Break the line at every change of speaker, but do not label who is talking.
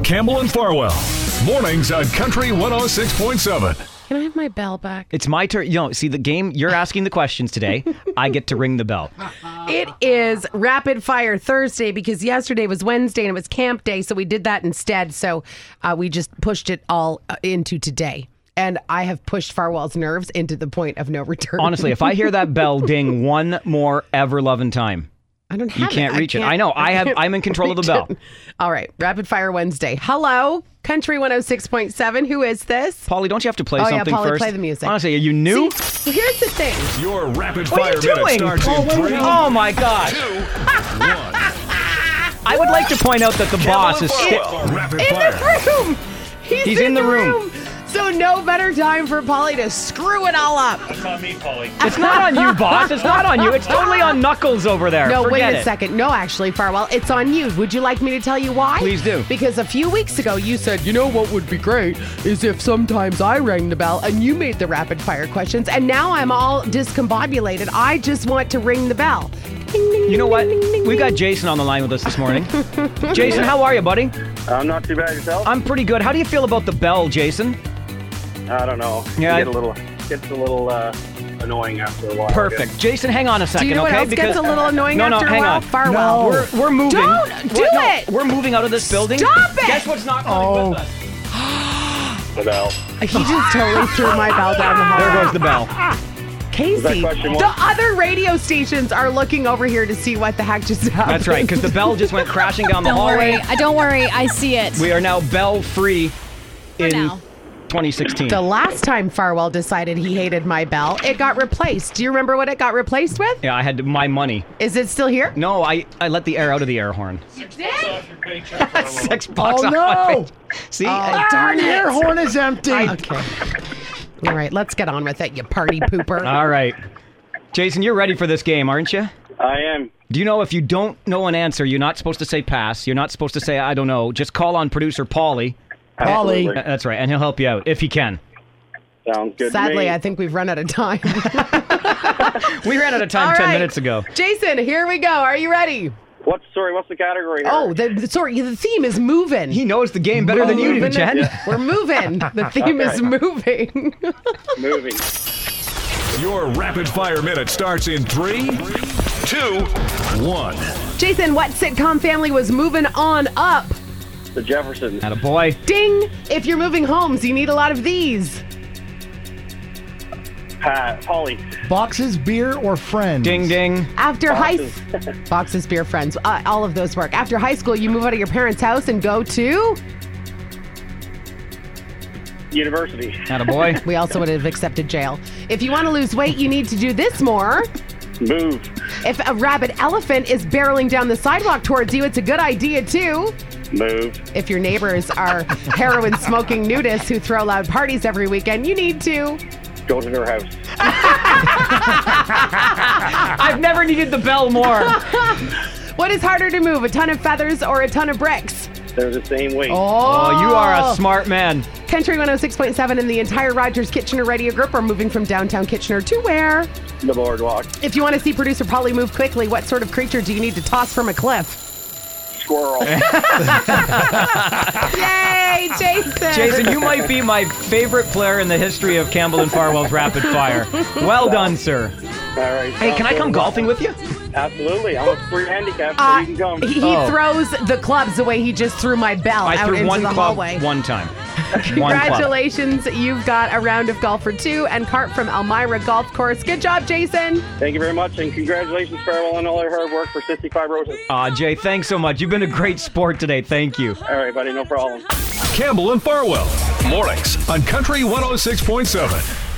Campbell and Farwell. Mornings on Country 106.7.
Can I have my bell back?
It's my turn. You know, see the game, you're asking the questions today. I get to ring the bell.
It is Rapid Fire Thursday because yesterday was Wednesday and it was camp day, so we did that instead. So we just pushed it all into today. And I have pushed Farwell's nerves into the point of no return.
Honestly, if I hear that bell ding one more ever-loving time,
I don't have
you can't reach it. I know. I'm in control of the bell.
All right. Rapid Fire Wednesday. Hello, Country 106.7. Who is this?
Polly, don't you have to play something
Polly,
first?
play the music.
Honestly, are you new?
See, here's the thing.
Your rapid
What
fire
are you
minute
doing?
starts in 3,
Oh my God.
2, 1.
I would like to point out that the boss is
Rapid
In
fire.
the room. He's
in the room.
So no better time for Polly to screw it all up.
It's not me, Polly.
It's not on you, boss. It's not on you. It's totally on Knuckles over there.
No,
Forget
wait a
it.
second. No, actually, Farwell, it's on you. Would you like me to tell you why?
Please do.
Because a few weeks ago, you said, you know what would be great is if sometimes I rang the bell and you made the rapid fire questions, and now I'm all discombobulated. I just want to ring the bell. Ding, ding,
You know what?
ding, ding, ding,
We
ding.
got Jason on the line with us this morning. Jason, how are you, buddy?
I'm not too bad yourself.
I'm pretty good. How do you feel about the bell, Jason?
I don't know.
Yeah,
Gets a little annoying after a while. I
Perfect. Jason, hang on a second,
Do you know what
okay?
else gets a little annoying
No,
after a
hang
while?
on.
Farwell.
We're moving.
Don't do it.
We're moving out of this building.
Stop it.
Guess what's not coming with us?
guess. The bell.
He just totally threw my bell down the hall.
There goes the bell.
Casey,
question one?
the other radio stations are looking over here to see what the heck just happened.
That's right, because the bell just went crashing down the
Don't
hallway.
worry. Don't worry. I see it.
We are now bell-free in
now.
2016.
The last time Farwell decided he hated my bell, it got replaced. Do you remember what it got replaced with?
Yeah, I had my money.
Is it still here?
No, I let the air out of the air horn.
Off your paycheck, Farwell.
$6
Oh,
off my
no.
pay- See?
Darn
The air
it.
horn is empty.
Okay. All right, let's get on with it, you party pooper.
All right. Jason, you're ready for this game, aren't you?
I am.
Do you know if you don't know an answer, you're not supposed to say pass. You're not supposed to say, I don't know. Just call on producer Paulie.
Polly.
Absolutely.
That's right, and he'll help you out if he can.
Sounds good to
Sadly,
me.
I think we've run out of time.
We ran out of time
All
10
right.
minutes ago.
Jason, here we go. Are you ready?
What's the category here?
Oh, the theme is moving.
He knows the game better than you do,
Moving.
Jen.
We're moving. The theme is moving.
Moving.
Your rapid fire minute starts in 3, 2, 1.
Jason, what sitcom family was moving on up?
The Jeffersons.
Attaboy.
Ding! If you're moving homes, you need a lot of these.
Polly.
Boxes, beer, or friends?
Ding, ding.
After
Boxes.
boxes, beer, friends, all of those work. After high school, you move out of your parents' house and go to.
University.
Attaboy.
We also would have accepted jail. If you want to lose weight, you need to do this more.
Move.
If a rabid elephant is barreling down the sidewalk towards you, it's a good idea too.
Move.
If your neighbors are heroin smoking nudists who throw loud parties every weekend, you need to.
Go to their house.
I've never needed the bell more.
What is harder to move, a ton of feathers or a ton of bricks?
They're the same weight.
Oh, you are a smart man.
Country 106.7 and the entire Rogers Kitchener radio group are moving from downtown Kitchener to where?
The boardwalk.
If you want to see producer Polly move quickly, what sort of creature do you need to toss from a cliff?
Squirrel.
Yay, Jason!
Jason, you might be my favorite player in the history of Campbell and Farwell's Rapid Fire. Well done, sir.
All right.
Hey, can I come golfing with you?
Absolutely. I'm a 3 handicap, so you can come.
He
Oh.
throws the clubs the way he just threw my bell
I
out
threw
into
one
the
club
hallway.
one time. One club.
Congratulations, you've got a round of golf for two and cart from Elmira Golf Course. Good job, Jason.
Thank you very much, and congratulations, Farwell, on all your hard work for 65 Roses.
Jay, thanks so much. You've been a great sport today. Thank you.
All right, buddy, no problem.
Campbell and Farwell. Mornings on Country 106.7.